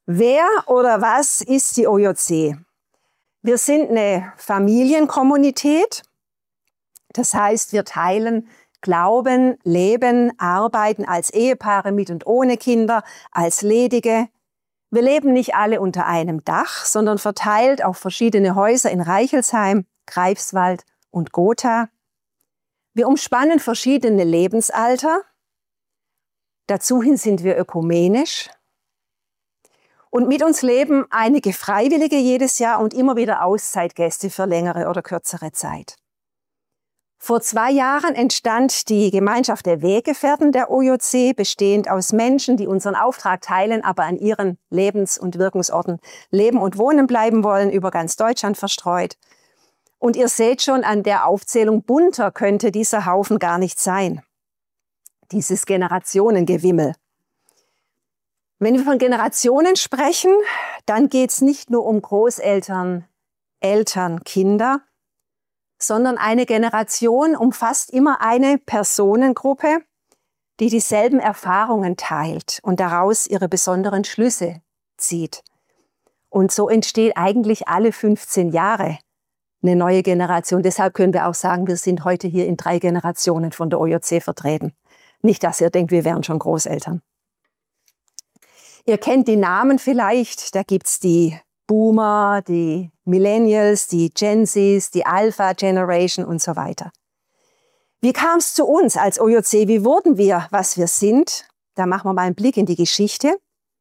Wer oder was ist die OJC? Wir sind eine Familienkommunität. Das heißt, wir teilen Glauben, Leben, Arbeiten als Ehepaare mit und ohne Kinder, als Ledige. Wir leben nicht alle unter einem Dach, sondern verteilt auf verschiedene Häuser in Reichelsheim, Greifswald und Gotha. Wir umspannen verschiedene Lebensalter. Dazuhin sind wir ökumenisch. Und mit uns leben einige Freiwillige jedes Jahr und immer wieder Auszeitgäste für längere oder kürzere Zeit. Vor 2 Jahren entstand die Gemeinschaft der Weggefährten der OJC, bestehend aus Menschen, die unseren Auftrag teilen, aber an ihren Lebens- und Wirkungsorten leben und wohnen bleiben wollen, über ganz Deutschland verstreut. Und ihr seht schon an der Aufzählung, bunter könnte dieser Haufen gar nicht sein. Dieses Generationengewimmel. Wenn wir von Generationen sprechen, dann geht es nicht nur um Großeltern, Eltern, Kinder, sondern eine Generation umfasst immer eine Personengruppe, die dieselben Erfahrungen teilt und daraus ihre besonderen Schlüsse zieht. Und so entsteht eigentlich alle 15 Jahre eine neue Generation. Deshalb können wir auch sagen, wir sind heute hier in 3 Generationen von der OJC vertreten. Nicht, dass ihr denkt, wir wären schon Großeltern. Ihr kennt die Namen vielleicht, da gibt's die Boomer, die Millennials, die Gen Zs, die Alpha Generation und so weiter. Wie kam es zu uns als OJC? Wie wurden wir, was wir sind? Da machen wir mal einen Blick in die Geschichte.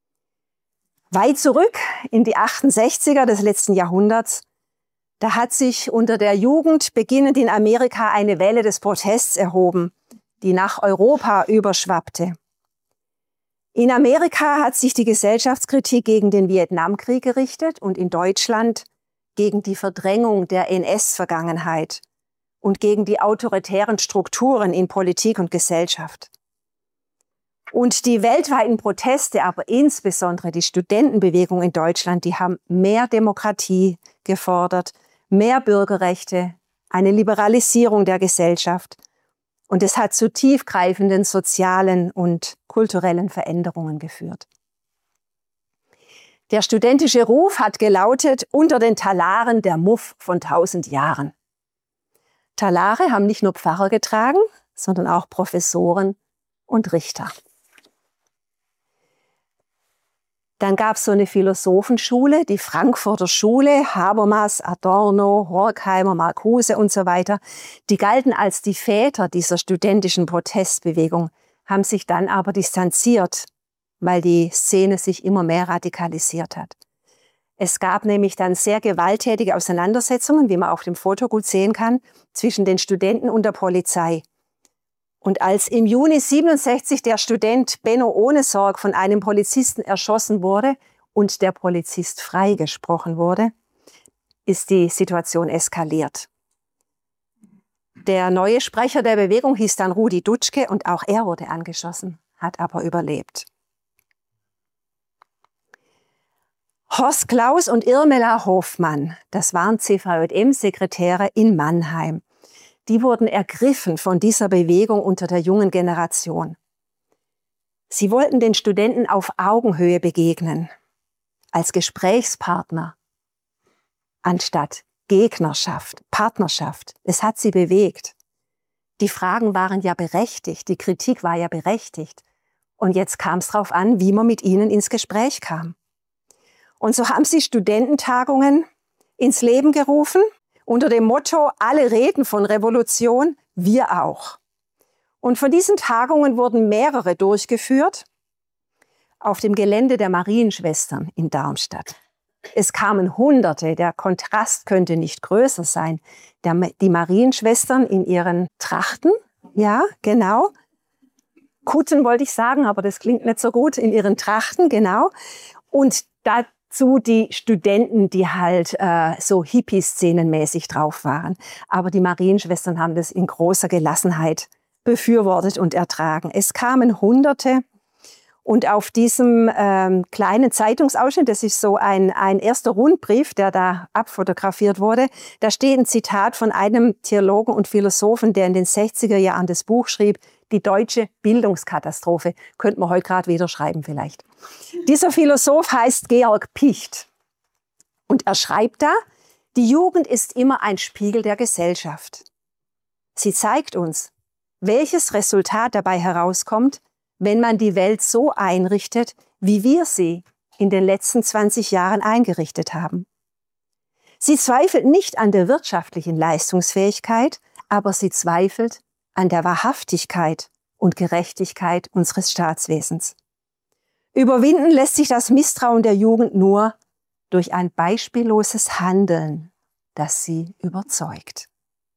Weit zurück in die 68er des letzten Jahrhunderts, da hat sich unter der Jugend beginnend in Amerika eine Welle des Protests erhoben, die nach Europa überschwappte. In Amerika hat sich die Gesellschaftskritik gegen den Vietnamkrieg gerichtet und in Deutschland gegen die Verdrängung der NS-Vergangenheit und gegen die autoritären Strukturen in Politik und Gesellschaft. Und die weltweiten Proteste, aber insbesondere die Studentenbewegung in Deutschland, die haben mehr Demokratie gefordert, mehr Bürgerrechte, eine Liberalisierung der Gesellschaft. Und es hat zu tiefgreifenden sozialen und kulturellen Veränderungen geführt. Der studentische Ruf hat gelautet, unter den Talaren der Muff von 1000 Jahren. Talare haben nicht nur Pfarrer getragen, sondern auch Professoren und Richter. Dann gab es so eine Philosophenschule, die Frankfurter Schule, Habermas, Adorno, Horkheimer, Marcuse und so weiter. Die galten als die Väter dieser studentischen Protestbewegung, haben sich dann aber distanziert, weil die Szene sich immer mehr radikalisiert hat. Es gab nämlich dann sehr gewalttätige Auseinandersetzungen, wie man auf dem Foto gut sehen kann, zwischen den Studenten und der Polizei. Und als im Juni 67 der Student Benno Ohnesorg von einem Polizisten erschossen wurde und der Polizist freigesprochen wurde, ist die Situation eskaliert. Der neue Sprecher der Bewegung hieß dann Rudi Dutschke und auch er wurde angeschossen, hat aber überlebt. Horst Klaus und Irmela Hofmann, das waren CVJM-Sekretäre in Mannheim. Die wurden ergriffen von dieser Bewegung unter der jungen Generation. Sie wollten den Studenten auf Augenhöhe begegnen, als Gesprächspartner, anstatt Gegnerschaft, Partnerschaft. Es hat sie bewegt. Die Fragen waren ja berechtigt, die Kritik war ja berechtigt. Und jetzt kam es darauf an, wie man mit ihnen ins Gespräch kam. Und so haben sie Studententagungen ins Leben gerufen, unter dem Motto, alle reden von Revolution, wir auch. Und von diesen Tagungen wurden mehrere durchgeführt auf dem Gelände der Marienschwestern in Darmstadt. Es kamen Hunderte, der Kontrast könnte nicht größer sein. Die Marienschwestern in ihren Trachten, ja, genau. Kutten wollte ich sagen, aber das klingt nicht so gut, in ihren Trachten, genau. Und dazu die Studenten, die halt so Hippie-Szenenmäßig drauf waren. Aber die Marienschwestern haben das in großer Gelassenheit befürwortet und ertragen. Es kamen Hunderte. Und auf diesem kleinen Zeitungsausschnitt, das ist so ein erster Rundbrief, der da abfotografiert wurde, da steht ein Zitat von einem Theologen und Philosophen, der in den 60er Jahren das Buch schrieb, die deutsche Bildungskatastrophe. Könnte man heute gerade wieder schreiben vielleicht. Dieser Philosoph heißt Georg Picht. Und er schreibt da, die Jugend ist immer ein Spiegel der Gesellschaft. Sie zeigt uns, welches Resultat dabei herauskommt, wenn man die Welt so einrichtet, wie wir sie in den letzten 20 Jahren eingerichtet haben. Sie zweifelt nicht an der wirtschaftlichen Leistungsfähigkeit, aber sie zweifelt an der Wahrhaftigkeit und Gerechtigkeit unseres Staatswesens. Überwinden lässt sich das Misstrauen der Jugend nur durch ein beispielloses Handeln, das sie überzeugt.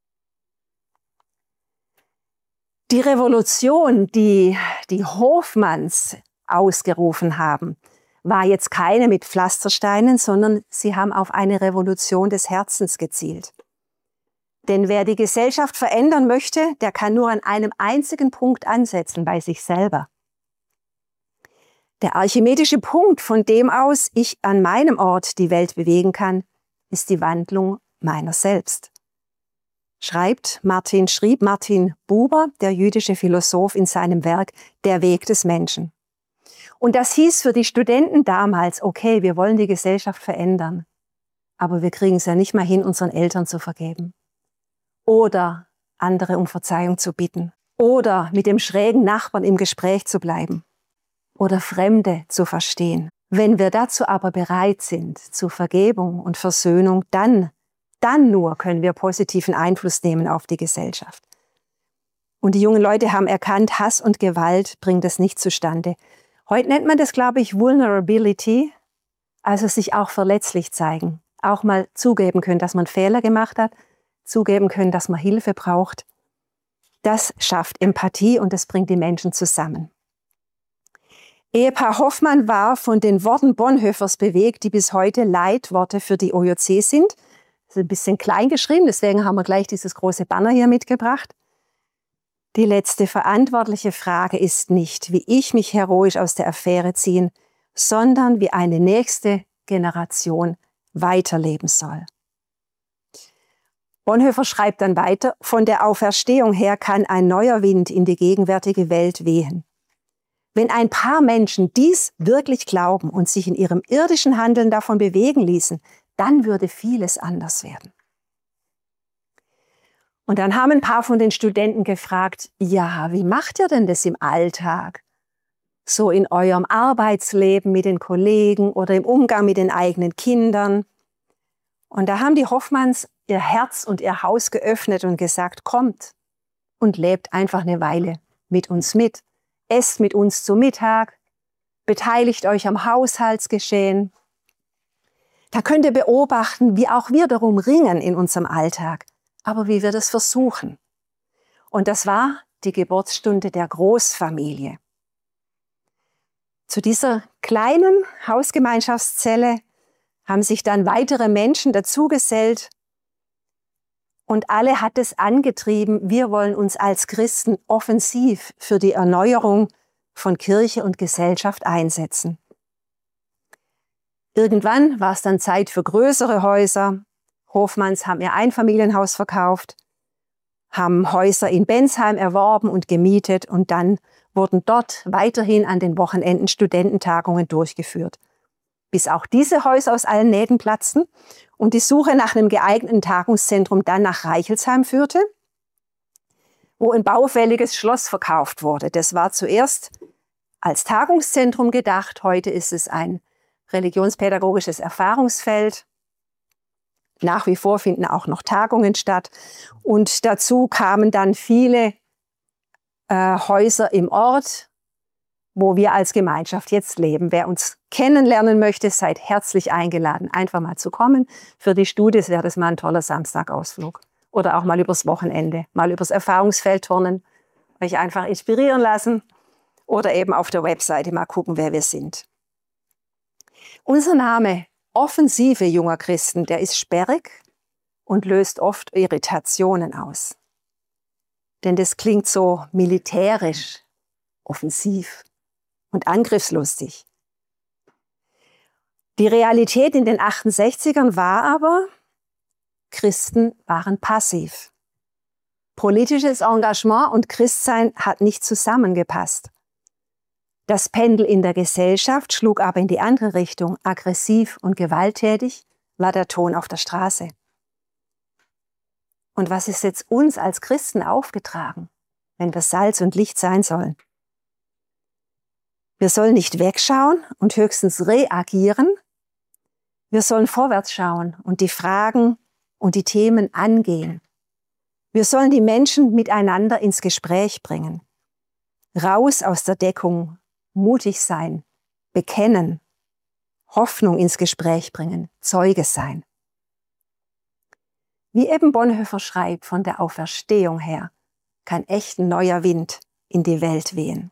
Die Revolution, die die Hofmanns ausgerufen haben, war jetzt keine mit Pflastersteinen, sondern sie haben auf eine Revolution des Herzens gezielt. Denn wer die Gesellschaft verändern möchte, der kann nur an einem einzigen Punkt ansetzen, bei sich selber. Der archimedische Punkt, von dem aus ich an meinem Ort die Welt bewegen kann, ist die Wandlung meiner selbst. Schrieb Martin Buber, der jüdische Philosoph, in seinem Werk Der Weg des Menschen. Und das hieß für die Studenten damals, okay, wir wollen die Gesellschaft verändern, aber wir kriegen es ja nicht mal hin, unseren Eltern zu vergeben. Oder andere um Verzeihung zu bitten. Oder mit dem schrägen Nachbarn im Gespräch zu bleiben. Oder Fremde zu verstehen. Wenn wir dazu aber bereit sind, zu Vergebung und Versöhnung, dann nur können wir positiven Einfluss nehmen auf die Gesellschaft. Und die jungen Leute haben erkannt, Hass und Gewalt bringt es nicht zustande. Heute nennt man das, glaube ich, Vulnerability, also sich auch verletzlich zeigen. Auch mal zugeben können, dass man Fehler gemacht hat, zugeben können, dass man Hilfe braucht. Das schafft Empathie und das bringt die Menschen zusammen. Ehepaar Hoffmann war von den Worten Bonhoeffers bewegt, die bis heute Leitworte für die OJC sind. Das ist ein bisschen klein geschrieben, deswegen haben wir gleich dieses große Banner hier mitgebracht. Die letzte verantwortliche Frage ist nicht, wie ich mich heroisch aus der Affäre ziehen, sondern wie eine nächste Generation weiterleben soll. Bonhoeffer schreibt dann weiter, von der Auferstehung her kann ein neuer Wind in die gegenwärtige Welt wehen. Wenn ein paar Menschen dies wirklich glauben und sich in ihrem irdischen Handeln davon bewegen ließen, dann würde vieles anders werden. Und dann haben ein paar von den Studenten gefragt, ja, wie macht ihr denn das im Alltag? So in eurem Arbeitsleben mit den Kollegen oder im Umgang mit den eigenen Kindern. Und da haben die Hoffmanns ihr Herz und ihr Haus geöffnet und gesagt, kommt und lebt einfach eine Weile mit uns mit. Esst mit uns zu Mittag, beteiligt euch am Haushaltsgeschehen. Da könnt ihr beobachten, wie auch wir darum ringen in unserem Alltag, aber wie wir das versuchen. Und das war die Geburtsstunde der Großfamilie. Zu dieser kleinen Hausgemeinschaftszelle haben sich dann weitere Menschen dazugesellt und alle hat es angetrieben, wir wollen uns als Christen offensiv für die Erneuerung von Kirche und Gesellschaft einsetzen. Irgendwann war es dann Zeit für größere Häuser. Hofmanns haben ihr Einfamilienhaus verkauft, haben Häuser in Bensheim erworben und gemietet und dann wurden dort weiterhin an den Wochenenden Studententagungen durchgeführt. Bis auch diese Häuser aus allen Nähten platzten und die Suche nach einem geeigneten Tagungszentrum dann nach Reichelsheim führte, wo ein baufälliges Schloss verkauft wurde. Das war zuerst als Tagungszentrum gedacht, heute ist es ein religionspädagogisches Erfahrungsfeld. Nach wie vor finden auch noch Tagungen statt und dazu kamen dann viele Häuser im Ort, wo wir als Gemeinschaft jetzt leben. Wer uns kennenlernen möchte, seid herzlich eingeladen, einfach mal zu kommen. Für die Studis wäre das mal ein toller Samstagausflug. Oder auch mal übers Wochenende, mal übers Erfahrungsfeld turnen, euch einfach inspirieren lassen oder eben auf der Webseite mal gucken, wer wir sind. Unser Name, Offensive junger Christen, der ist sperrig und löst oft Irritationen aus. Denn das klingt so militärisch, offensiv und angriffslustig. Die Realität in den 68ern war aber, Christen waren passiv. Politisches Engagement und Christsein hat nicht zusammengepasst. Das Pendel in der Gesellschaft schlug aber in die andere Richtung. Aggressiv und gewalttätig war der Ton auf der Straße. Und was ist jetzt uns als Christen aufgetragen, wenn wir Salz und Licht sein sollen? Wir sollen nicht wegschauen und höchstens reagieren. Wir sollen vorwärts schauen und die Fragen und die Themen angehen. Wir sollen die Menschen miteinander ins Gespräch bringen. Raus aus der Deckung, mutig sein, bekennen, Hoffnung ins Gespräch bringen, Zeuge sein. Wie eben Bonhoeffer schreibt, von der Auferstehung her kann echt ein neuer Wind in die Welt wehen.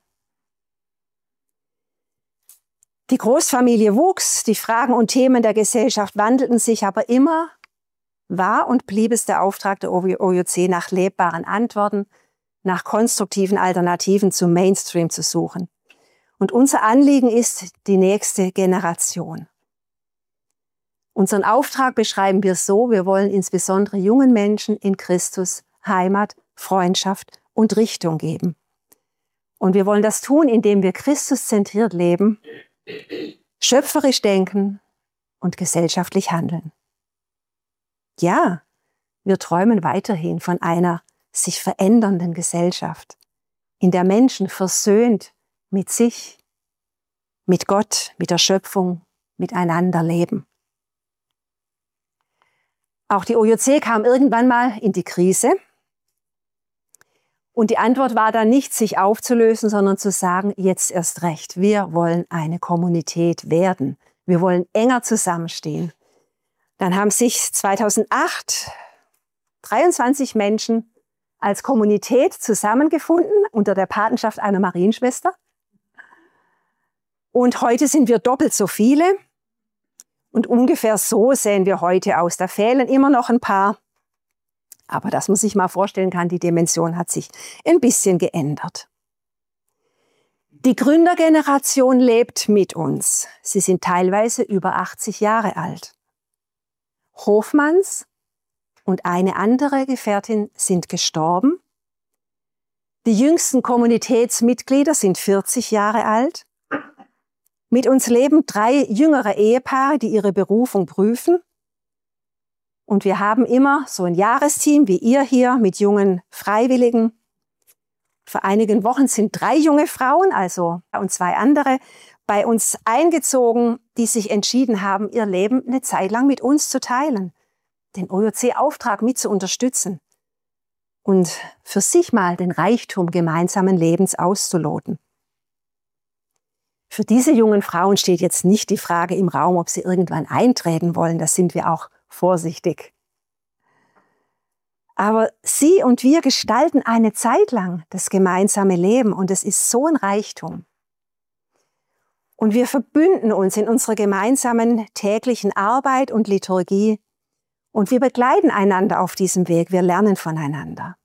Die Großfamilie wuchs, die Fragen und Themen der Gesellschaft wandelten sich, aber immer war und blieb es der Auftrag der OJC, nach lebbaren Antworten, nach konstruktiven Alternativen zum Mainstream zu suchen. Und unser Anliegen ist die nächste Generation. Unseren Auftrag beschreiben wir so: Wir wollen insbesondere jungen Menschen in Christus Heimat, Freundschaft und Richtung geben. Und wir wollen das tun, indem wir Christuszentriert leben, schöpferisch denken und gesellschaftlich handeln. Ja, wir träumen weiterhin von einer sich verändernden Gesellschaft, in der Menschen versöhnt mit sich, mit Gott, mit der Schöpfung, miteinander leben. Auch die OJC kam irgendwann mal in die Krise. Und die Antwort war dann nicht, sich aufzulösen, sondern zu sagen, jetzt erst recht, wir wollen eine Kommunität werden. Wir wollen enger zusammenstehen. Dann haben sich 2008 23 Menschen als Kommunität zusammengefunden unter der Patenschaft einer Marienschwester. Und heute sind wir doppelt so viele. Und ungefähr so sehen wir heute aus. Da fehlen immer noch ein paar. Aber dass man sich mal vorstellen kann, die Dimension hat sich ein bisschen geändert. Die Gründergeneration lebt mit uns. Sie sind teilweise über 80 Jahre alt. Hofmanns und eine andere Gefährtin sind gestorben. Die jüngsten Kommunitätsmitglieder sind 40 Jahre alt. Mit uns leben 3 jüngere Ehepaare, die ihre Berufung prüfen. Und wir haben immer so ein Jahresteam wie ihr hier mit jungen Freiwilligen. Vor einigen Wochen sind 3 junge Frauen, und 2 andere, bei uns eingezogen, die sich entschieden haben, ihr Leben eine Zeit lang mit uns zu teilen, den OJC-Auftrag mit zu unterstützen und für sich mal den Reichtum gemeinsamen Lebens auszuloten. Für diese jungen Frauen steht jetzt nicht die Frage im Raum, ob sie irgendwann eintreten wollen. Da sind wir auch vorsichtig. Aber sie und wir gestalten eine Zeit lang das gemeinsame Leben und es ist so ein Reichtum. Und wir verbünden uns in unserer gemeinsamen täglichen Arbeit und Liturgie und wir begleiten einander auf diesem Weg, wir lernen voneinander.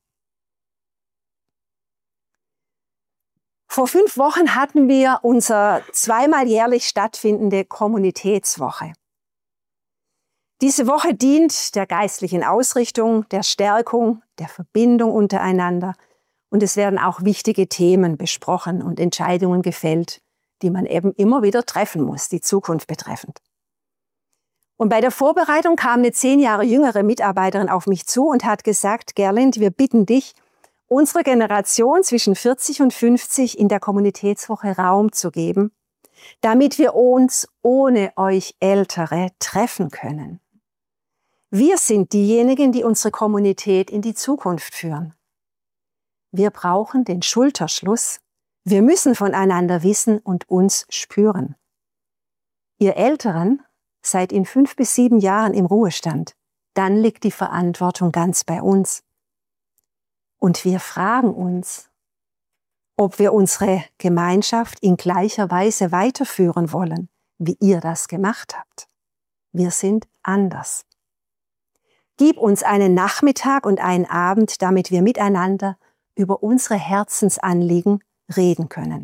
Vor 5 Wochen hatten wir unsere zweimal jährlich stattfindende Kommunitätswoche. Diese Woche dient der geistlichen Ausrichtung, der Stärkung, der Verbindung untereinander und es werden auch wichtige Themen besprochen und Entscheidungen gefällt, die man eben immer wieder treffen muss, die Zukunft betreffend. Und bei der Vorbereitung kam eine 10 Jahre jüngere Mitarbeiterin auf mich zu und hat gesagt, Gerlind, wir bitten dich, unserer Generation zwischen 40 und 50 in der Kommunitätswoche Raum zu geben, damit wir uns ohne euch Ältere treffen können. Wir sind diejenigen, die unsere Kommunität in die Zukunft führen. Wir brauchen den Schulterschluss. Wir müssen voneinander wissen und uns spüren. Ihr Älteren seid in 5 bis 7 Jahren im Ruhestand. Dann liegt die Verantwortung ganz bei uns. Und wir fragen uns, ob wir unsere Gemeinschaft in gleicher Weise weiterführen wollen, wie ihr das gemacht habt. Wir sind anders. Gib uns einen Nachmittag und einen Abend, damit wir miteinander über unsere Herzensanliegen reden können.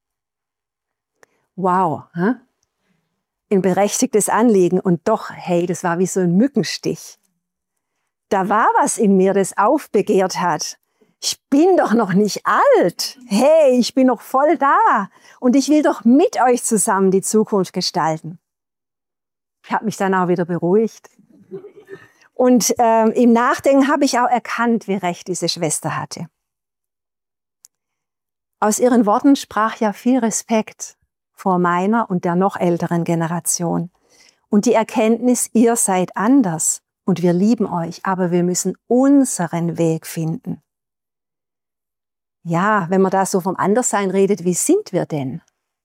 Wow, ein berechtigtes Anliegen und doch, hey, das war wie so ein Mückenstich. Da war was in mir, das aufbegehrt hat. Ich bin doch noch nicht alt. Hey, ich bin noch voll da. Und ich will doch mit euch zusammen die Zukunft gestalten. Ich habe mich dann auch wieder beruhigt. Und im Nachdenken habe ich auch erkannt, wie recht diese Schwester hatte. Aus ihren Worten sprach ja viel Respekt vor meiner und der noch älteren Generation. Und die Erkenntnis, ihr seid anders und wir lieben euch, aber wir müssen unseren Weg finden. Ja, wenn man da so vom Anderssein redet, wie sind wir denn?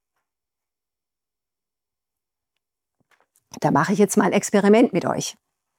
Da mache ich jetzt mal ein Experiment mit euch.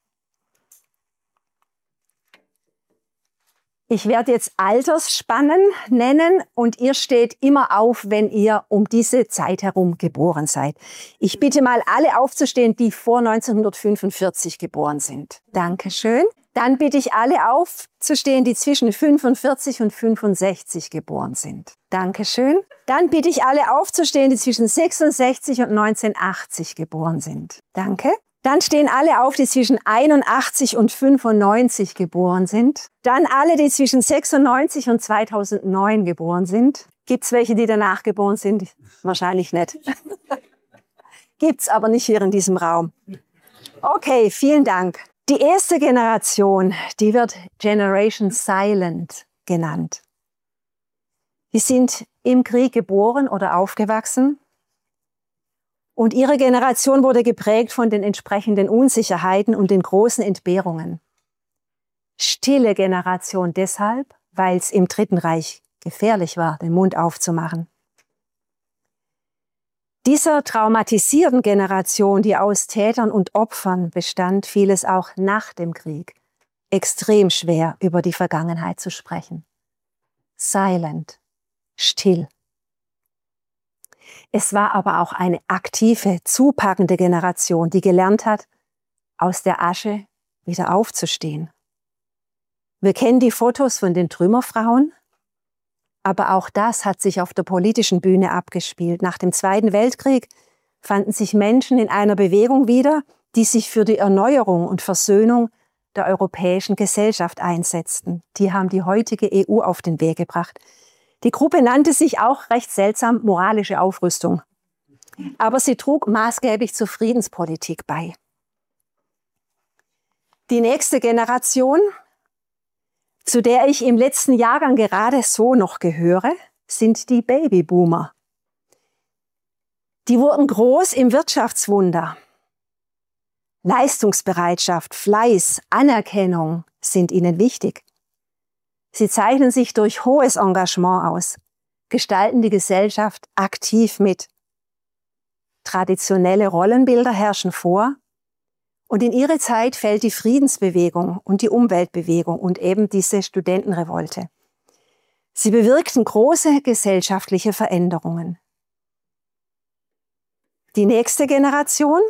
Ich werde jetzt Altersspannen nennen und ihr steht immer auf, wenn ihr um diese Zeit herum geboren seid. Ich bitte mal alle aufzustehen, die vor 1945 geboren sind. Dankeschön. Dann bitte ich alle aufzustehen, die zwischen 45 und 65 geboren sind. Dankeschön. Dann bitte ich alle aufzustehen, die zwischen 66 und 1980 geboren sind. Danke. Dann stehen alle auf, die zwischen 81 und 95 geboren sind. Dann alle, die zwischen 96 und 2009 geboren sind. Gibt's welche, die danach geboren sind? Wahrscheinlich nicht. Gibt's aber nicht hier in diesem Raum. Okay, vielen Dank. Die erste Generation, die wird Generation Silent genannt. Die sind im Krieg geboren oder aufgewachsen. Und ihre Generation wurde geprägt von den entsprechenden Unsicherheiten und den großen Entbehrungen. Stille Generation deshalb, weil es im Dritten Reich gefährlich war, den Mund aufzumachen. Dieser traumatisierten Generation, die aus Tätern und Opfern bestand, fiel es auch nach dem Krieg extrem schwer, über die Vergangenheit zu sprechen. Silent, still. Es war aber auch eine aktive, zupackende Generation, die gelernt hat, aus der Asche wieder aufzustehen. Wir kennen die Fotos von den Trümmerfrauen, aber auch das hat sich auf der politischen Bühne abgespielt. Nach dem Zweiten Weltkrieg fanden sich Menschen in einer Bewegung wieder, die sich für die Erneuerung und Versöhnung der europäischen Gesellschaft einsetzten. Die haben die heutige EU auf den Weg gebracht. Die Gruppe nannte sich auch recht seltsam moralische Aufrüstung. Aber sie trug maßgeblich zur Friedenspolitik bei. Die nächste Generation, zu der ich im letzten Jahrgang gerade so noch gehöre, sind die Babyboomer. Die wurden groß im Wirtschaftswunder. Leistungsbereitschaft, Fleiß, Anerkennung sind ihnen wichtig. Sie zeichnen sich durch hohes Engagement aus, gestalten die Gesellschaft aktiv mit. Traditionelle Rollenbilder herrschen vor und in ihre Zeit fällt die Friedensbewegung und die Umweltbewegung und eben diese Studentenrevolte. Sie bewirkten große gesellschaftliche Veränderungen. Die nächste Generation,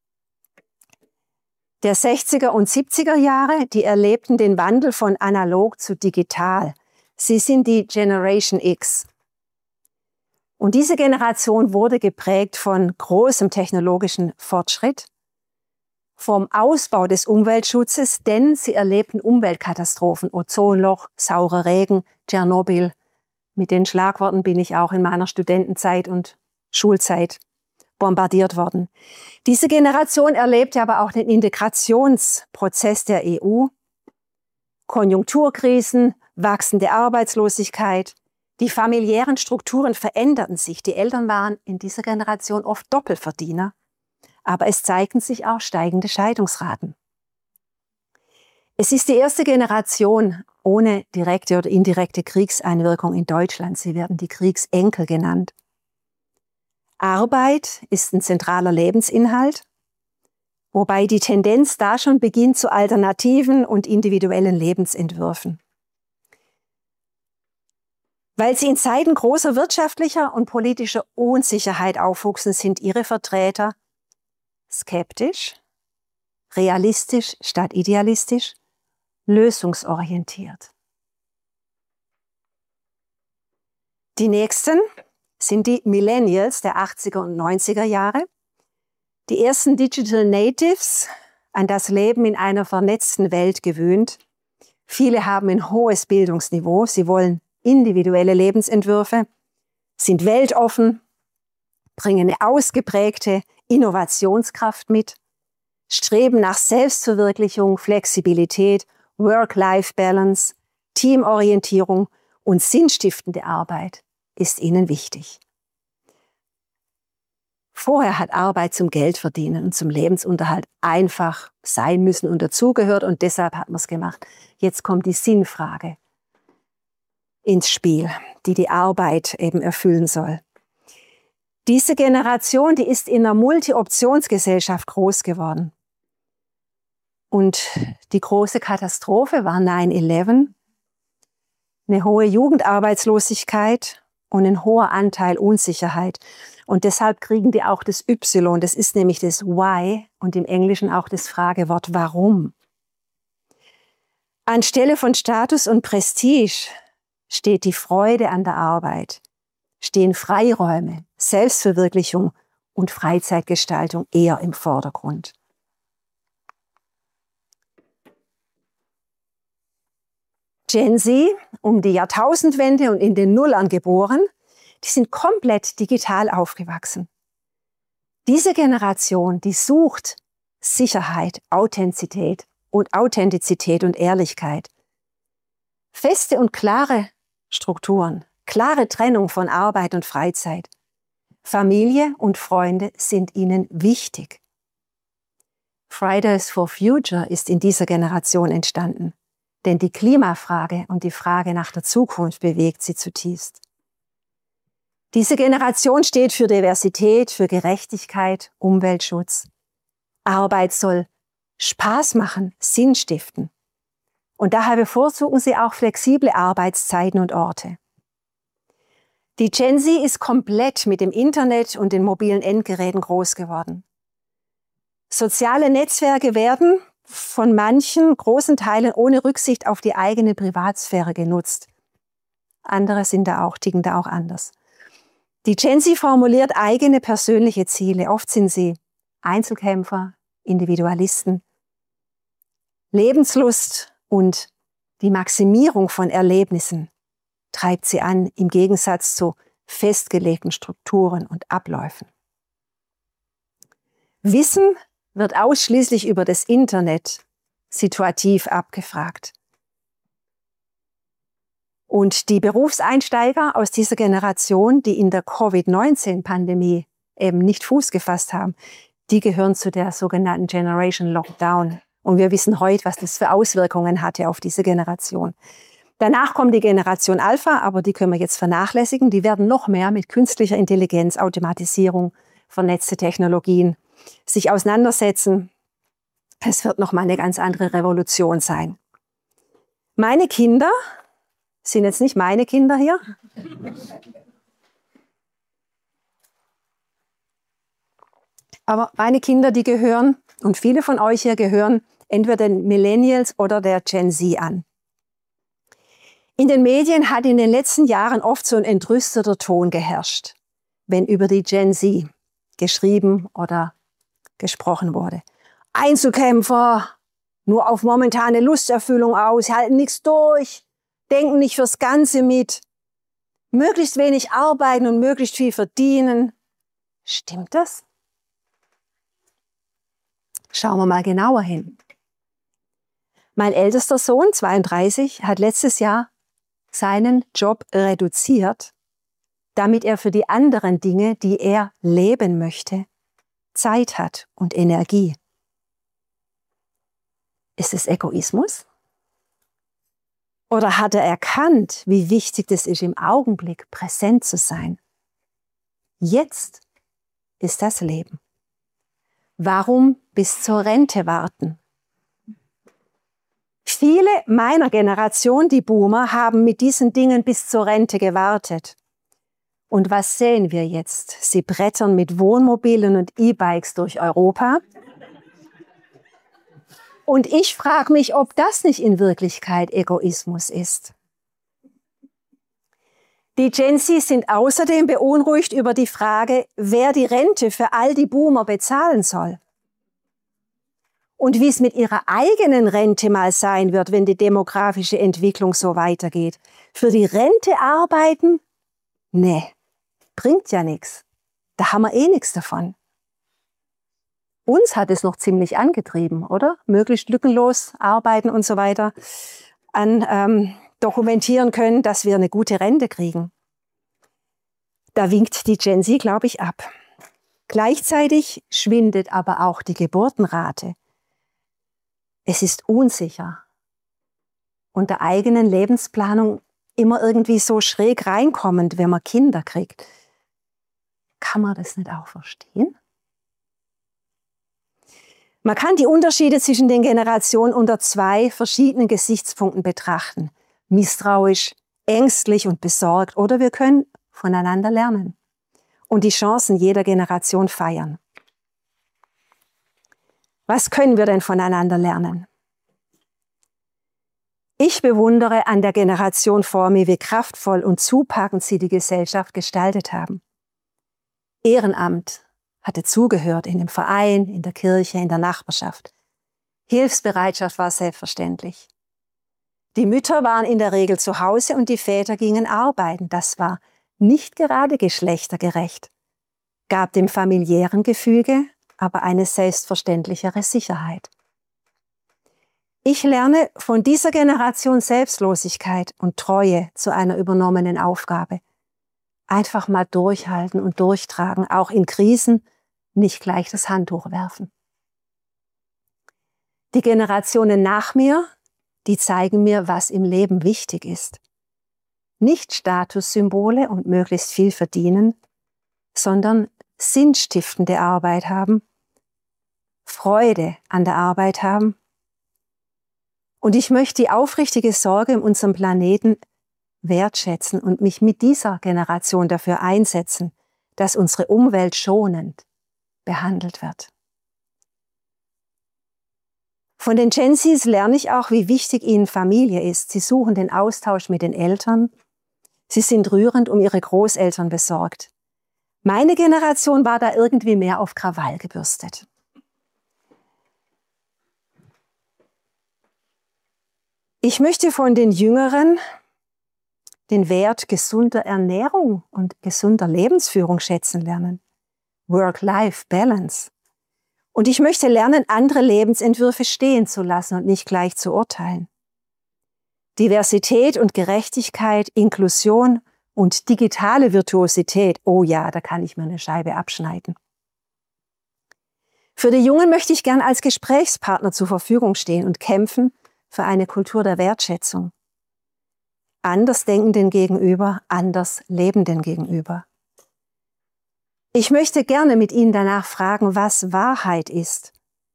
der 60er und 70er Jahre, die erlebten den Wandel von analog zu digital. Sie sind die Generation X. Und diese Generation wurde geprägt von großem technologischen Fortschritt, vom Ausbau des Umweltschutzes, denn sie erlebten Umweltkatastrophen, Ozonloch, saurer Regen, Tschernobyl. Mit den Schlagworten bin ich auch in meiner Studentenzeit und Schulzeit bombardiert worden. Diese Generation erlebte aber auch den Integrationsprozess der EU, Konjunkturkrisen, wachsende Arbeitslosigkeit. Die familiären Strukturen veränderten sich. Die Eltern waren in dieser Generation oft Doppelverdiener, aber es zeigten sich auch steigende Scheidungsraten. Es ist die erste Generation ohne direkte oder indirekte Kriegseinwirkung in Deutschland. Sie werden die Kriegsenkel genannt. Arbeit ist ein zentraler Lebensinhalt, wobei die Tendenz da schon beginnt zu alternativen und individuellen Lebensentwürfen. Weil sie in Zeiten großer wirtschaftlicher und politischer Unsicherheit aufwuchsen, sind ihre Vertreter skeptisch, realistisch statt idealistisch, lösungsorientiert. Die nächsten sind die Millennials der 80er und 90er Jahre, die ersten Digital Natives, an das Leben in einer vernetzten Welt gewöhnt, Viele haben ein hohes Bildungsniveau. Sie wollen individuelle Lebensentwürfe, sind weltoffen, bringen eine ausgeprägte Innovationskraft mit, streben nach Selbstverwirklichung, Flexibilität, Work-Life-Balance, Teamorientierung und sinnstiftende Arbeit ist ihnen wichtig. Vorher hat Arbeit zum Geldverdienen und zum Lebensunterhalt einfach sein müssen und dazugehört und deshalb hat man es gemacht. Jetzt kommt die Sinnfrage ins Spiel, die die Arbeit eben erfüllen soll. Diese Generation, die ist in einer Multi-Optionsgesellschaft groß geworden. Und die große Katastrophe war 9/11, eine hohe Jugendarbeitslosigkeit und ein hoher Anteil Unsicherheit. Und deshalb kriegen die auch das Y, das ist nämlich das Why und im Englischen auch das Fragewort Warum. Anstelle von Status und Prestige steht die Freude an der Arbeit, stehen Freiräume, Selbstverwirklichung und Freizeitgestaltung eher im Vordergrund. Gen Z, um die Jahrtausendwende und in den Nullern geboren, die sind komplett digital aufgewachsen. Diese Generation, die sucht Sicherheit, Authentizität und Ehrlichkeit. Feste und klare Strukturen, klare Trennung von Arbeit und Freizeit. Familie und Freunde sind ihnen wichtig. Fridays for Future ist in dieser Generation entstanden, denn die Klimafrage und die Frage nach der Zukunft bewegt sie zutiefst. Diese Generation steht für Diversität, für Gerechtigkeit, Umweltschutz. Arbeit soll Spaß machen, Sinn stiften. Und daher bevorzugen sie auch flexible Arbeitszeiten und Orte. Die Gen Z ist komplett mit dem Internet und den mobilen Endgeräten groß geworden. Soziale Netzwerke werden von manchen großen Teilen ohne Rücksicht auf die eigene Privatsphäre genutzt. Andere ticken da auch anders. Die Gen Z formuliert eigene persönliche Ziele. Oft sind sie Einzelkämpfer, Individualisten. Lebenslust und die Maximierung von Erlebnissen treibt sie an, im Gegensatz zu festgelegten Strukturen und Abläufen. Wissen wird ausschließlich über das Internet situativ abgefragt. Und die Berufseinsteiger aus dieser Generation, die in der Covid-19-Pandemie eben nicht Fuß gefasst haben, die gehören zu der sogenannten Generation Lockdown. Und wir wissen heute, was das für Auswirkungen hatte auf diese Generation. Danach kommt die Generation Alpha, aber die können wir jetzt vernachlässigen. Die werden noch mehr mit künstlicher Intelligenz, Automatisierung, vernetzte Technologien sich auseinandersetzen. Es wird noch mal eine ganz andere Revolution sein. Meine Kinder sind jetzt nicht meine Kinder hier. Aber meine Kinder, die gehören, und viele von euch hier gehören, entweder den Millennials oder der Gen Z an. In den Medien hat in den letzten Jahren oft so ein entrüsteter Ton geherrscht, wenn über die Gen Z geschrieben oder gesprochen wurde. Einzelkämpfer, nur auf momentane Lusterfüllung aus, halten nichts durch, denken nicht fürs Ganze mit, möglichst wenig arbeiten und möglichst viel verdienen. Stimmt das? Schauen wir mal genauer hin. Mein ältester Sohn, 32, hat letztes Jahr seinen Job reduziert, damit er für die anderen Dinge, die er leben möchte, Zeit hat und Energie. Ist es Egoismus? Oder hat er erkannt, wie wichtig es ist, im Augenblick präsent zu sein? Jetzt ist das Leben. Warum bis zur Rente warten? Viele meiner Generation, die Boomer, haben mit diesen Dingen bis zur Rente gewartet. Und was sehen wir jetzt? Sie brettern mit Wohnmobilen und E-Bikes durch Europa. Und ich frage mich, ob das nicht in Wirklichkeit Egoismus ist. Die Gen Z sind außerdem beunruhigt über die Frage, wer die Rente für all die Boomer bezahlen soll. Und wie es mit ihrer eigenen Rente mal sein wird, wenn die demografische Entwicklung so weitergeht. Für die Rente arbeiten? Nee, bringt ja nichts. Da haben wir eh nichts davon. Uns hat es noch ziemlich angetrieben, oder? Möglichst lückenlos arbeiten und so weiter, dokumentieren können, dass wir eine gute Rente kriegen. Da winkt die Gen Z, glaube ich, ab. Gleichzeitig schwindet aber auch die Geburtenrate. Es ist unsicher. Und der eigenen Lebensplanung immer irgendwie so schräg reinkommend, wenn man Kinder kriegt. Kann man das nicht auch verstehen? Man kann die Unterschiede zwischen den Generationen unter 2 verschiedenen Gesichtspunkten betrachten. Misstrauisch, ängstlich und besorgt. Oder wir können voneinander lernen und die Chancen jeder Generation feiern. Was können wir denn voneinander lernen? Ich bewundere an der Generation vor mir, wie kraftvoll und zupackend sie die Gesellschaft gestaltet haben. Ehrenamt hatte zugehört in dem Verein, in der Kirche, in der Nachbarschaft. Hilfsbereitschaft war selbstverständlich. Die Mütter waren in der Regel zu Hause und die Väter gingen arbeiten. Das war nicht gerade geschlechtergerecht, gab dem familiären Gefüge aber eine selbstverständlichere Sicherheit. Ich lerne von dieser Generation Selbstlosigkeit und Treue zu einer übernommenen Aufgabe. Einfach mal durchhalten und durchtragen, auch in Krisen nicht gleich das Handtuch werfen. Die Generationen nach mir, die zeigen mir, was im Leben wichtig ist. Nicht Statussymbole und möglichst viel verdienen, sondern sinnstiftende Arbeit haben, Freude an der Arbeit haben. Und ich möchte die aufrichtige Sorge um unseren Planeten wertschätzen und mich mit dieser Generation dafür einsetzen, dass unsere Umwelt schonend behandelt wird. Von den Gen Zs lerne ich auch, wie wichtig ihnen Familie ist. Sie suchen den Austausch mit den Eltern. Sie sind rührend um ihre Großeltern besorgt. Meine Generation war da irgendwie mehr auf Krawall gebürstet. Ich möchte von den Jüngeren den Wert gesunder Ernährung und gesunder Lebensführung schätzen lernen. Work-Life-Balance. Und ich möchte lernen, andere Lebensentwürfe stehen zu lassen und nicht gleich zu urteilen. Diversität und Gerechtigkeit, Inklusion und digitale Virtuosität, oh ja, da kann ich mir eine Scheibe abschneiden. Für die Jungen möchte ich gern als Gesprächspartner zur Verfügung stehen und kämpfen für eine Kultur der Wertschätzung. Andersdenkenden gegenüber, anders Lebenden gegenüber. Ich möchte gerne mit Ihnen danach fragen, was Wahrheit ist.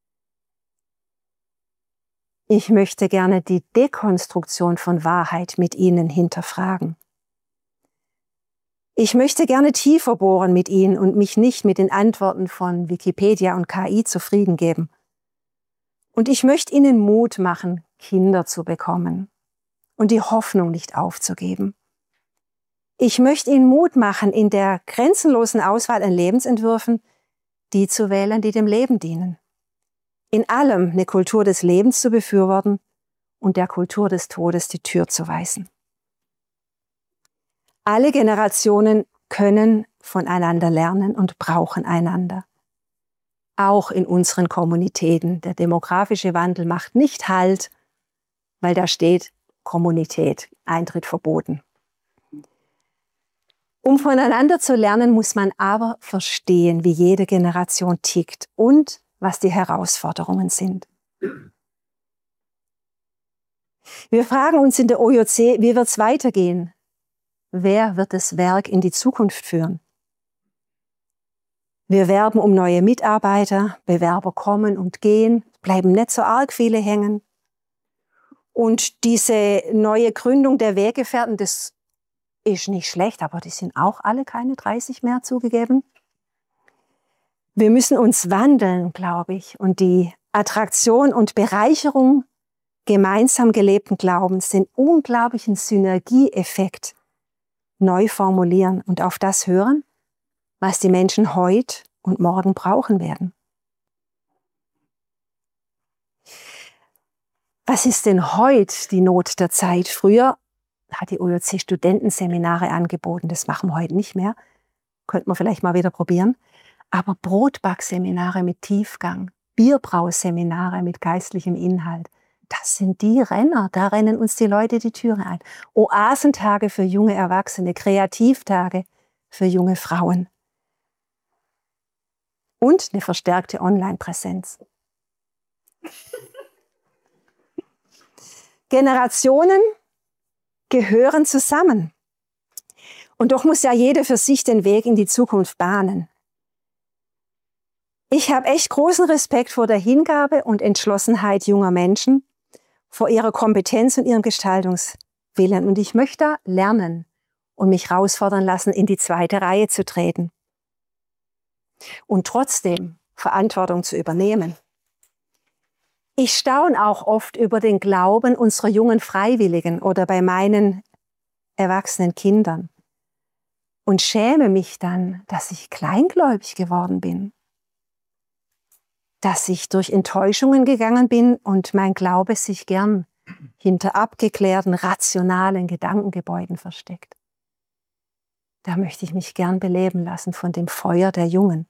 Ich möchte gerne die Dekonstruktion von Wahrheit mit Ihnen hinterfragen. Ich möchte gerne tiefer bohren mit Ihnen und mich nicht mit den Antworten von Wikipedia und KI zufrieden geben. Und ich möchte Ihnen Mut machen, Kinder zu bekommen und die Hoffnung nicht aufzugeben. Ich möchte Ihnen Mut machen, in der grenzenlosen Auswahl an Lebensentwürfen die zu wählen, die dem Leben dienen. In allem eine Kultur des Lebens zu befürworten und der Kultur des Todes die Tür zu weisen. Alle Generationen können voneinander lernen und brauchen einander. Auch in unseren Kommunitäten. Der demografische Wandel macht nicht Halt, weil da steht Kommunität, Eintritt verboten. Um voneinander zu lernen, muss man aber verstehen, wie jede Generation tickt und was die Herausforderungen sind. Wir fragen uns in der OJC, wie wird es weitergehen? Wer wird das Werk in die Zukunft führen? Wir werben um neue Mitarbeiter, Bewerber kommen und gehen, bleiben nicht so arg viele hängen. Und diese neue Gründung der Weggefährten, das ist nicht schlecht, aber die sind auch alle keine 30 mehr zugegeben. Wir müssen uns wandeln, glaube ich. Und die Attraktion und Bereicherung gemeinsam gelebten Glaubens, den unglaublichen Synergieeffekt neu formulieren und auf das hören, was die Menschen heute und morgen brauchen werden. Was ist denn heute die Not der Zeit? Früher hat die OJC Studentenseminare angeboten. Das machen wir heute nicht mehr. Könnte man vielleicht mal wieder probieren. Aber Brotbackseminare mit Tiefgang, Bierbrauseminare mit geistlichem Inhalt, das sind die Renner. Da rennen uns die Leute die Türe ein. Oasentage für junge Erwachsene, Kreativtage für junge Frauen. Und eine verstärkte Online-Präsenz. Generationen gehören zusammen. Und doch muss ja jeder für sich den Weg in die Zukunft bahnen. Ich habe echt großen Respekt vor der Hingabe und Entschlossenheit junger Menschen, vor ihrer Kompetenz und ihrem Gestaltungswillen. Und ich möchte da lernen und mich herausfordern lassen, in die zweite Reihe zu treten. Und trotzdem Verantwortung zu übernehmen. Ich staune auch oft über den Glauben unserer jungen Freiwilligen oder bei meinen erwachsenen Kindern und schäme mich dann, dass ich kleingläubig geworden bin, dass ich durch Enttäuschungen gegangen bin und mein Glaube sich gern hinter abgeklärten, rationalen Gedankengebäuden versteckt. Da möchte ich mich gern beleben lassen von dem Feuer der Jungen.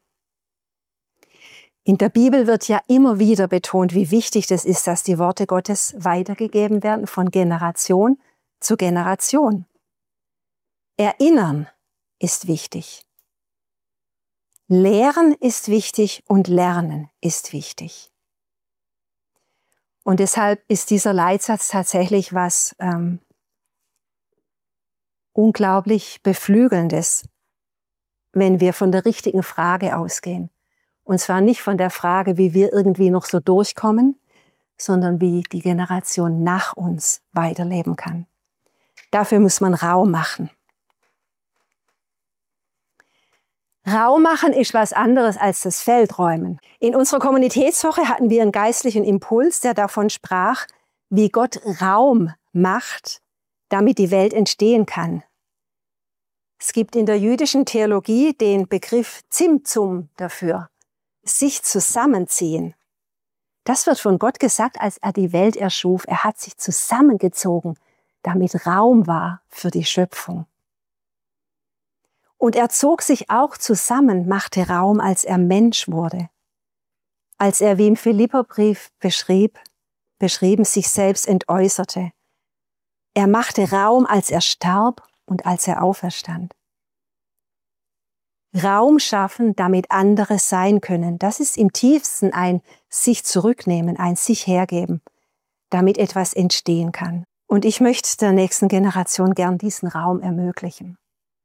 In der Bibel wird ja immer wieder betont, wie wichtig es ist, dass die Worte Gottes weitergegeben werden von Generation zu Generation. Erinnern ist wichtig. Lehren ist wichtig und Lernen ist wichtig. Und deshalb ist dieser Leitsatz tatsächlich was unglaublich Beflügelndes, wenn wir von der richtigen Frage ausgehen. Und zwar nicht von der Frage, wie wir irgendwie noch so durchkommen, sondern wie die Generation nach uns weiterleben kann. Dafür muss man Raum machen. Raum machen ist was anderes als das Feld räumen. In unserer Kommunitätswoche hatten wir einen geistlichen Impuls, der davon sprach, wie Gott Raum macht, damit die Welt entstehen kann. Es gibt in der jüdischen Theologie den Begriff Zimtzum dafür, sich zusammenziehen. Das wird von Gott gesagt, als er die Welt erschuf. Er hat sich zusammengezogen, damit Raum war für die Schöpfung. Und er zog sich auch zusammen, machte Raum, als er Mensch wurde. Als er, wie im Philipperbrief beschrieben, sich selbst entäußerte. Er machte Raum, als er starb und als er auferstand. Raum schaffen, damit andere sein können. Das ist im tiefsten ein sich zurücknehmen, ein sich hergeben, damit etwas entstehen kann. Und ich möchte der nächsten Generation gern diesen Raum ermöglichen.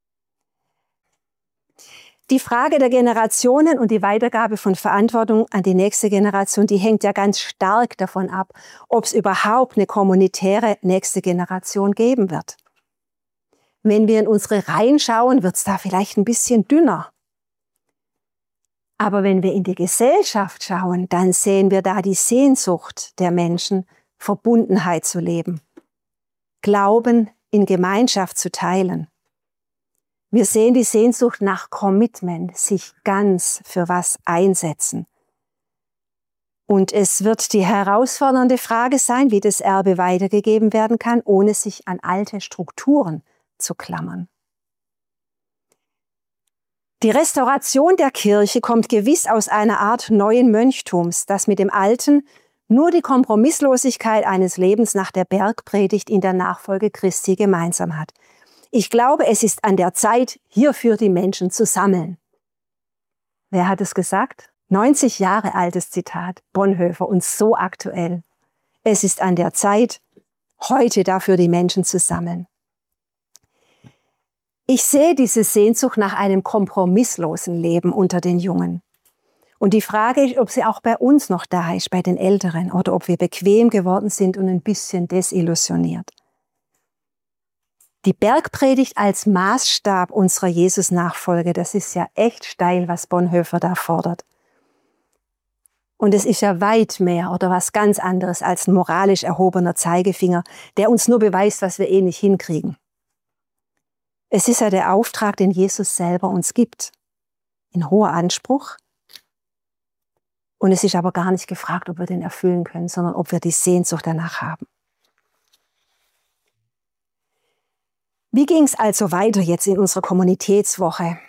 Die Frage der Generationen und die Weitergabe von Verantwortung an die nächste Generation, die hängt ja ganz stark davon ab, ob es überhaupt eine kommunitäre nächste Generation geben wird. Wenn wir in unsere Reihen schauen, wird es da vielleicht ein bisschen dünner. Aber wenn wir in die Gesellschaft schauen, dann sehen wir da die Sehnsucht der Menschen, Verbundenheit zu leben, Glauben in Gemeinschaft zu teilen. Wir sehen die Sehnsucht nach Commitment, sich ganz für was einsetzen. Und es wird die herausfordernde Frage sein, wie das Erbe weitergegeben werden kann, ohne sich an alte Strukturen zu klammern. Die Restauration der Kirche kommt gewiss aus einer Art neuen Mönchtums, das mit dem Alten nur die Kompromisslosigkeit eines Lebens nach der Bergpredigt in der Nachfolge Christi gemeinsam hat. Ich glaube, es ist an der Zeit, hierfür die Menschen zu sammeln. Wer hat es gesagt? 90 Jahre altes Zitat, Bonhoeffer, und so aktuell. Es ist an der Zeit, heute dafür die Menschen zu sammeln. Ich sehe diese Sehnsucht nach einem kompromisslosen Leben unter den Jungen. Und die Frage ist, ob sie auch bei uns noch da ist, bei den Älteren, oder ob wir bequem geworden sind und ein bisschen desillusioniert. Die Bergpredigt als Maßstab unserer Jesus-Nachfolge, das ist ja echt steil, was Bonhoeffer da fordert. Und es ist ja weit mehr oder was ganz anderes als ein moralisch erhobener Zeigefinger, der uns nur beweist, was wir eh nicht hinkriegen. Es ist ja der Auftrag, den Jesus selber uns gibt. In hoher Anspruch, Und es ist aber gar nicht gefragt, ob wir den erfüllen können, sondern ob wir die Sehnsucht danach haben. Wie ging es also weiter jetzt in unserer Kommunitätswoche?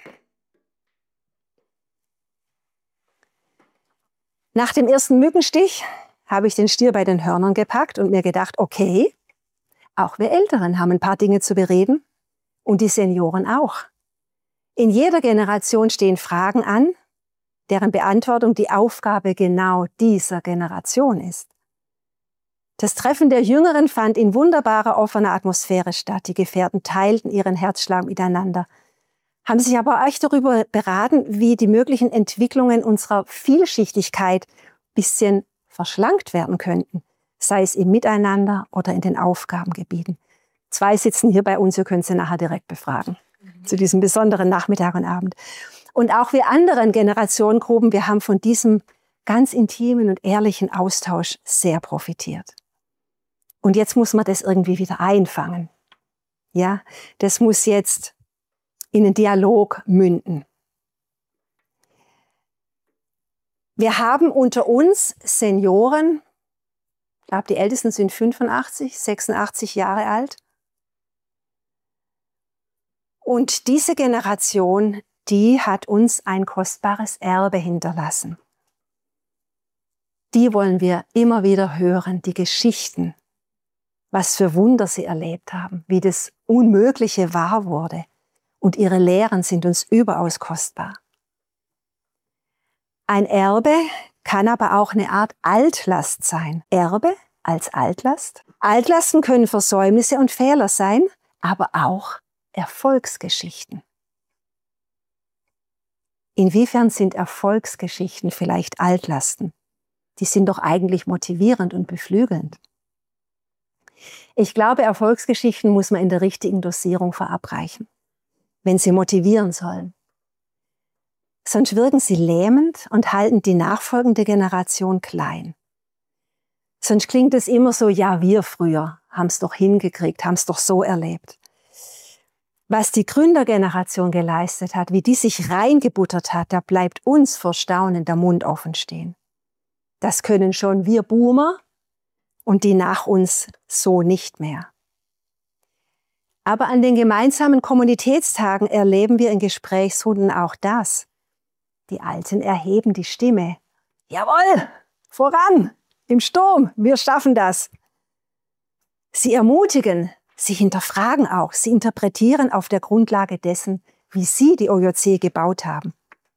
Nach dem ersten Mückenstich habe ich den Stier bei den Hörnern gepackt und mir gedacht, okay, auch wir Älteren haben ein paar Dinge zu bereden und die Senioren auch. In jeder Generation stehen Fragen an, deren Beantwortung die Aufgabe genau dieser Generation ist. Das Treffen der Jüngeren fand in wunderbarer, offener Atmosphäre statt. Die Gefährten teilten ihren Herzschlag miteinander, haben sich aber auch darüber beraten, wie die möglichen Entwicklungen unserer Vielschichtigkeit ein bisschen verschlankt werden könnten, sei es im Miteinander oder in den Aufgabengebieten. 2 sitzen hier bei uns, ihr könnt sie nachher direkt befragen, zu diesem besonderen Nachmittag und Abend. Und auch wir anderen Generationengruppen, wir haben von diesem ganz intimen und ehrlichen Austausch sehr profitiert. Und jetzt muss man das irgendwie wieder einfangen. Ja, das muss jetzt in einen Dialog münden. Wir haben unter uns Senioren, ich glaube, die Ältesten sind 85, 86 Jahre alt. Und diese Generation, die hat uns ein kostbares Erbe hinterlassen. Die wollen wir immer wieder hören, die Geschichten, was für Wunder sie erlebt haben, wie das Unmögliche wahr wurde. Und ihre Lehren sind uns überaus kostbar. Ein Erbe kann aber auch eine Art Altlast sein. Erbe als Altlast. Altlasten können Versäumnisse und Fehler sein, aber auch Erfolgsgeschichten. Inwiefern sind Erfolgsgeschichten vielleicht Altlasten? Die sind doch eigentlich motivierend und beflügelnd. Ich glaube, Erfolgsgeschichten muss man in der richtigen Dosierung verabreichen, wenn sie motivieren sollen. Sonst wirken sie lähmend und halten die nachfolgende Generation klein. Sonst klingt es immer so, ja, wir früher haben es doch hingekriegt, haben es doch so erlebt. Was die Gründergeneration geleistet hat, wie die sich reingebuttert hat, da bleibt uns vor Staunen der Mund offen stehen. Das können schon wir Boomer und die nach uns so nicht mehr. Aber an den gemeinsamen Kommunitätstagen erleben wir in Gesprächsrunden auch das. Die Alten erheben die Stimme. Jawohl, voran, im Sturm, wir schaffen das. Sie ermutigen, sie hinterfragen auch, sie interpretieren auf der Grundlage dessen, wie sie die OJC gebaut haben.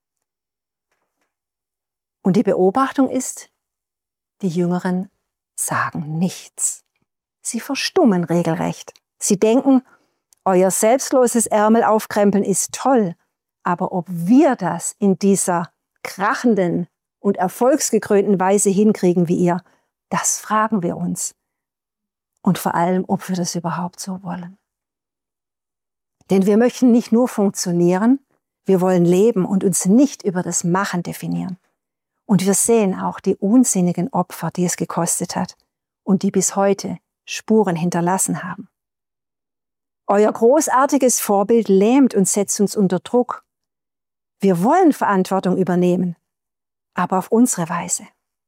Und die Beobachtung ist, die Jüngeren sagen nichts. Sie verstummen regelrecht. Sie denken, euer selbstloses Ärmel aufkrempeln ist toll, aber ob wir das in dieser krachenden und erfolgsgekrönten Weise hinkriegen wie ihr, das fragen wir uns. Und vor allem, ob wir das überhaupt so wollen. Denn wir möchten nicht nur funktionieren, wir wollen leben und uns nicht über das Machen definieren. Und wir sehen auch die unsinnigen Opfer, die es gekostet hat und die bis heute Spuren hinterlassen haben. Euer großartiges Vorbild lähmt und setzt uns unter Druck. Wir wollen Verantwortung übernehmen, aber auf unsere Weise.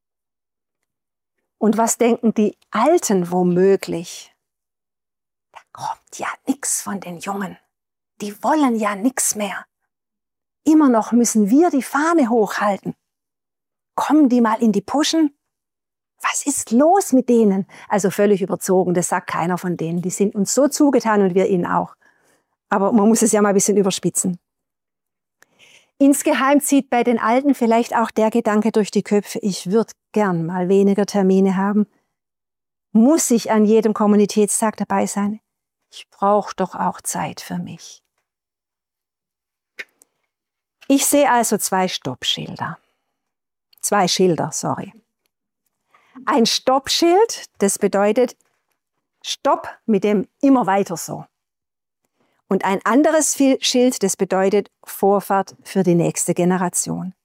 Und was denken die Alten womöglich? Da kommt ja nichts von den Jungen. Die wollen ja nichts mehr. Immer noch müssen wir die Fahne hochhalten. Kommen die mal in die Puschen? Was ist los mit denen? Also völlig überzogen, das sagt keiner von denen. Die sind uns so zugetan und wir ihnen auch. Aber man muss es ja mal ein bisschen überspitzen. Insgeheim zieht bei den Alten vielleicht auch der Gedanke durch die Köpfe, ich würde gern mal weniger Termine haben. Muss ich an jedem Kommunitätstag dabei sein? Ich brauche doch auch Zeit für mich. Ich sehe also 2 Stoppschilder. 2 Schilder, sorry. Ein Stoppschild, das bedeutet Stopp mit dem immer weiter so. Und ein anderes Schild, das bedeutet Vorfahrt für die nächste Generation.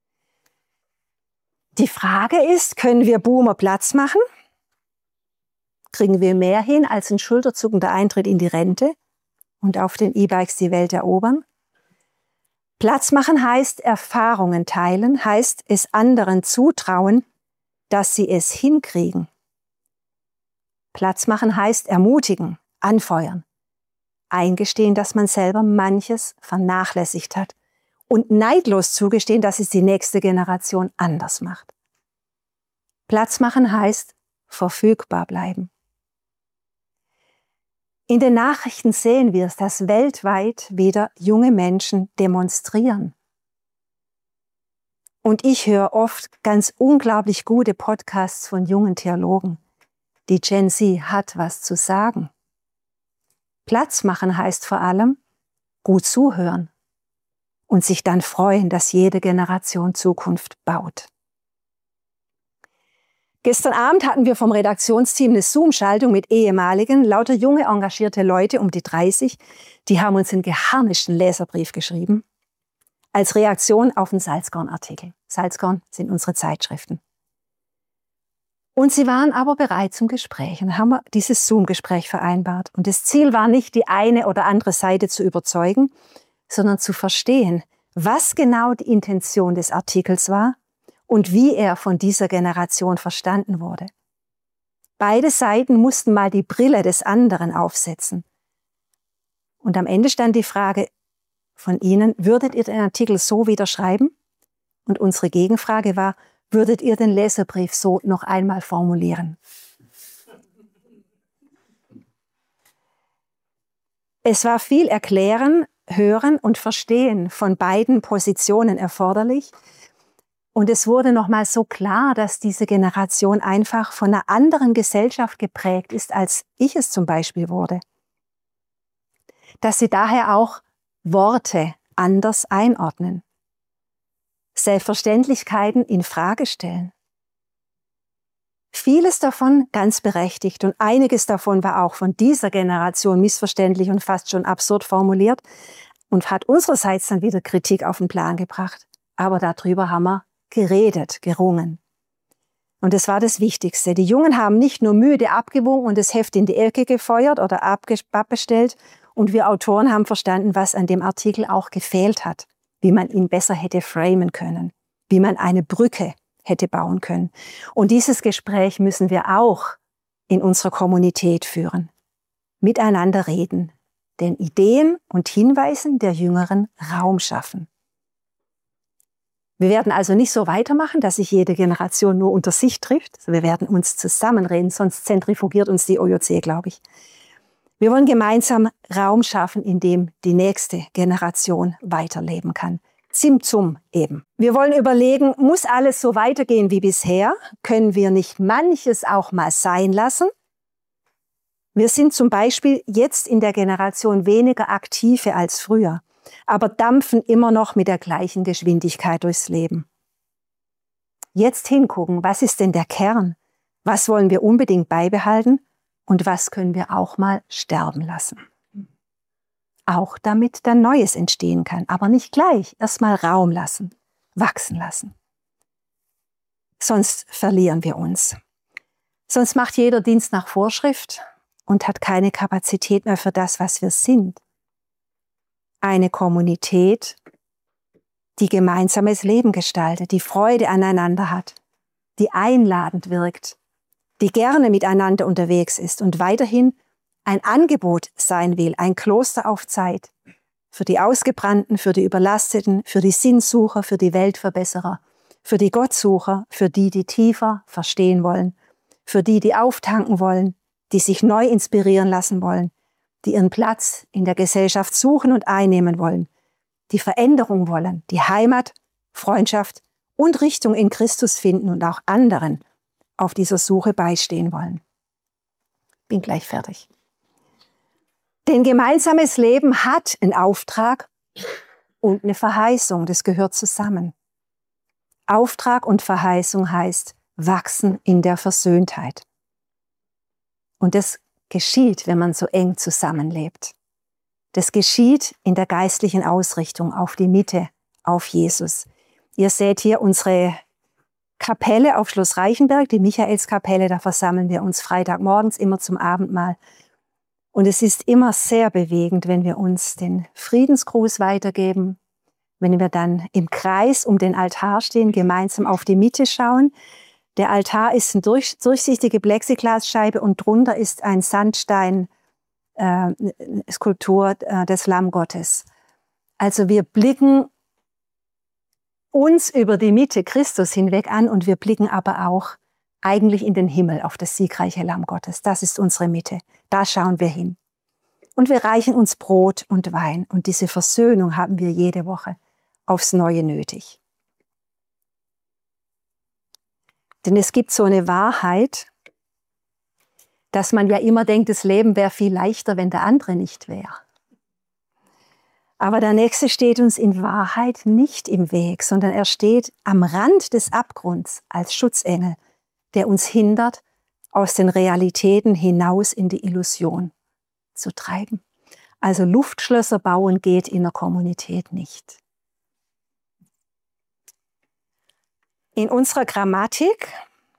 Die Frage ist, können wir Boomer Platz machen? Kriegen wir mehr hin als ein schulterzuckender Eintritt in die Rente und auf den E-Bikes die Welt erobern? Platz machen heißt Erfahrungen teilen, heißt es anderen zutrauen, dass sie es hinkriegen. Platz machen heißt ermutigen, anfeuern, eingestehen, dass man selber manches vernachlässigt hat und neidlos zugestehen, dass es die nächste Generation anders macht. Platz machen heißt verfügbar bleiben. In den Nachrichten sehen wir es, dass weltweit wieder junge Menschen demonstrieren. Und ich höre oft ganz unglaublich gute Podcasts von jungen Theologen. Die Gen Z hat was zu sagen. Platz machen heißt vor allem gut zuhören und sich dann freuen, dass jede Generation Zukunft baut. Gestern Abend hatten wir vom Redaktionsteam eine Zoom-Schaltung mit ehemaligen, lauter junge, engagierte Leute um die 30. Die haben uns einen geharnischten Leserbrief geschrieben, als Reaktion auf den Salzkorn-Artikel. Salzkorn sind unsere Zeitschriften. Und sie waren aber bereit zum Gespräch und haben dieses Zoom-Gespräch vereinbart. Und das Ziel war nicht, die eine oder andere Seite zu überzeugen, sondern zu verstehen, was genau die Intention des Artikels war und wie er von dieser Generation verstanden wurde. Beide Seiten mussten mal die Brille des anderen aufsetzen. Und am Ende stand die Frage von ihnen, würdet ihr den Artikel so wieder schreiben? Und unsere Gegenfrage war, würdet ihr den Leserbrief so noch einmal formulieren? Es war viel Erklären, Hören und Verstehen von beiden Positionen erforderlich. Und es wurde nochmal so klar, dass diese Generation einfach von einer anderen Gesellschaft geprägt ist, als ich es zum Beispiel wurde. Dass sie daher auch Worte anders einordnen, Selbstverständlichkeiten in Frage stellen. Vieles davon ganz berechtigt und einiges davon war auch von dieser Generation missverständlich und fast schon absurd formuliert und hat unsererseits dann wieder Kritik auf den Plan gebracht. Aber darüber haben wir geredet, gerungen. Und das war das Wichtigste. Die Jungen haben nicht nur müde abgewogen und das Heft in die Ecke gefeuert oder abbestellt und wir Autoren haben verstanden, was an dem Artikel auch gefehlt hat, wie man ihn besser hätte framen können, wie man eine Brücke hätte bauen können. Und dieses Gespräch müssen wir auch in unserer Kommunität führen. Miteinander reden, den Ideen und Hinweisen der Jüngeren Raum schaffen. Wir werden also nicht so weitermachen, dass sich jede Generation nur unter sich trifft. Wir werden uns zusammenreden, sonst zentrifugiert uns die OJC, glaube ich. Wir wollen gemeinsam Raum schaffen, in dem die nächste Generation weiterleben kann. Zimtzum eben. Wir wollen überlegen, muss alles so weitergehen wie bisher? Können wir nicht manches auch mal sein lassen? Wir sind zum Beispiel jetzt in der Generation weniger Aktive als früher, aber dampfen immer noch mit der gleichen Geschwindigkeit durchs Leben. Jetzt hingucken, was ist denn der Kern? Was wollen wir unbedingt beibehalten? Und was können wir auch mal sterben lassen? Auch damit dann Neues entstehen kann, aber nicht gleich. Erstmal Raum lassen, wachsen lassen. Sonst verlieren wir uns. Sonst macht jeder Dienst nach Vorschrift und hat keine Kapazität mehr für das, was wir sind. Eine Kommunität, die gemeinsames Leben gestaltet, die Freude aneinander hat, die einladend wirkt, die gerne miteinander unterwegs ist und weiterhin ein Angebot sein will, ein Kloster auf Zeit, für die Ausgebrannten, für die Überlasteten, für die Sinnsucher, für die Weltverbesserer, für die Gottsucher, für die, die tiefer verstehen wollen, für die, die auftanken wollen, die sich neu inspirieren lassen wollen, die ihren Platz in der Gesellschaft suchen und einnehmen wollen, die Veränderung wollen, die Heimat, Freundschaft und Richtung in Christus finden und auch anderen auf dieser Suche beistehen wollen. Bin gleich fertig. Denn gemeinsames Leben hat einen Auftrag und eine Verheißung, das gehört zusammen. Auftrag und Verheißung heißt wachsen in der Versöhntheit. Und das geschieht, wenn man so eng zusammenlebt. Das geschieht in der geistlichen Ausrichtung auf die Mitte, auf Jesus. Ihr seht hier unsere Kapelle auf Schloss Reichenberg, die Michaelskapelle, da versammeln wir uns Freitagmorgens immer zum Abendmahl. Und es ist immer sehr bewegend, wenn wir uns den Friedensgruß weitergeben, Wenn wir dann im Kreis um den Altar stehen, gemeinsam auf die Mitte schauen. Der Altar ist eine durchsichtige Plexiglasscheibe und drunter ist ein Sandstein-Skulptur des Lamm Gottes. Also wir blicken uns über die Mitte Christus hinweg an und wir blicken aber auch eigentlich in den Himmel auf das siegreiche Lamm Gottes. Das ist unsere Mitte. Da schauen wir hin. Und wir reichen uns Brot und Wein. Und diese Versöhnung haben wir jede Woche aufs Neue nötig. Denn es gibt so eine Wahrheit, dass man ja immer denkt, das Leben wäre viel leichter, wenn der andere nicht wäre. Aber der Nächste steht uns in Wahrheit nicht im Weg, sondern er steht am Rand des Abgrunds als Schutzengel, der uns hindert, aus den Realitäten hinaus in die Illusion zu treiben. Also Luftschlösser bauen geht in der Kommunität nicht. In unserer Grammatik,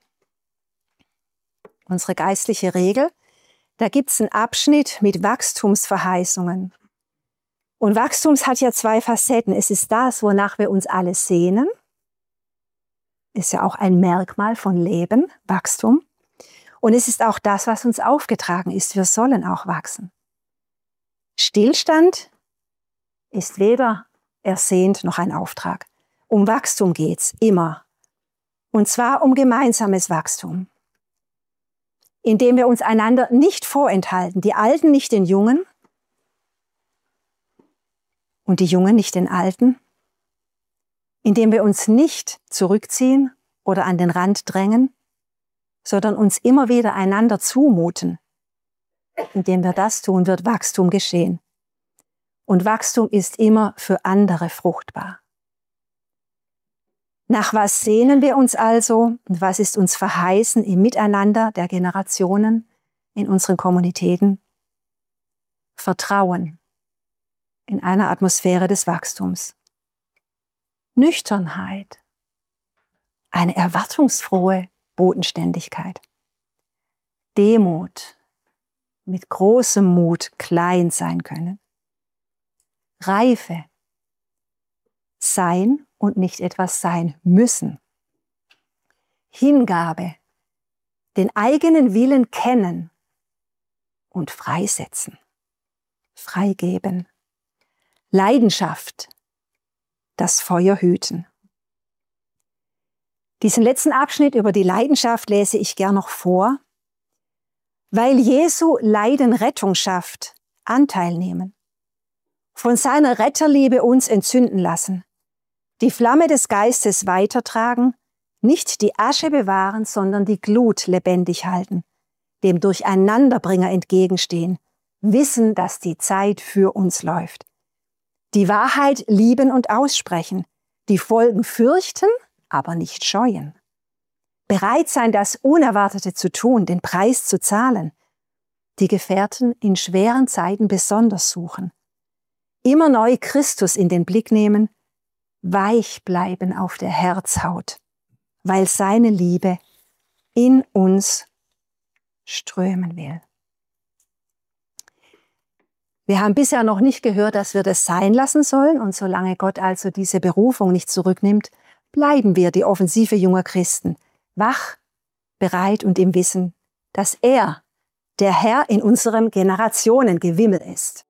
unsere geistliche Regel, da gibt es einen Abschnitt mit Wachstumsverheißungen. Und Wachstums hat ja zwei Facetten. Es ist das, wonach wir uns alle sehnen. Ist ja auch ein Merkmal von Leben, Wachstum. Und es ist auch das, was uns aufgetragen ist. Wir sollen auch wachsen. Stillstand ist weder ersehnt noch ein Auftrag. Um Wachstum geht's immer. Und zwar um gemeinsames Wachstum. Indem wir uns einander nicht vorenthalten, die Alten nicht den Jungen und die Jungen nicht den Alten. Indem wir uns nicht zurückziehen oder an den Rand drängen, sondern uns immer wieder einander zumuten. Indem wir das tun, wird Wachstum geschehen. Und Wachstum ist immer für andere fruchtbar. Nach was sehnen wir uns also und was ist uns verheißen im Miteinander der Generationen in unseren Kommunitäten? Vertrauen in einer Atmosphäre des Wachstums. Nüchternheit, eine erwartungsfrohe Bodenständigkeit. Demut, mit großem Mut klein sein können. Reife, sein und nicht etwas sein müssen. Hingabe, den eigenen Willen kennen und freisetzen, freigeben. Leidenschaft, das Feuer hüten. Diesen letzten Abschnitt über die Leidenschaft lese ich gern noch vor, weil Jesu Leiden Rettung schafft, Anteil nehmen, von seiner Retterliebe uns entzünden lassen, die Flamme des Geistes weitertragen, nicht die Asche bewahren, sondern die Glut lebendig halten, dem Durcheinanderbringer entgegenstehen, wissen, dass die Zeit für uns läuft. Die Wahrheit lieben und aussprechen, die Folgen fürchten, aber nicht scheuen. Bereit sein, das Unerwartete zu tun, den Preis zu zahlen. Die Gefährten in schweren Zeiten besonders suchen. Immer neu Christus in den Blick nehmen, weich bleiben auf der Herzhaut, weil seine Liebe in uns strömen will. Wir haben bisher noch nicht gehört, dass wir das sein lassen sollen, und solange Gott also diese Berufung nicht zurücknimmt, bleiben wir die Offensive junger Christen, wach, bereit und im Wissen, dass er, der Herr in unserem Generationengewimmel ist.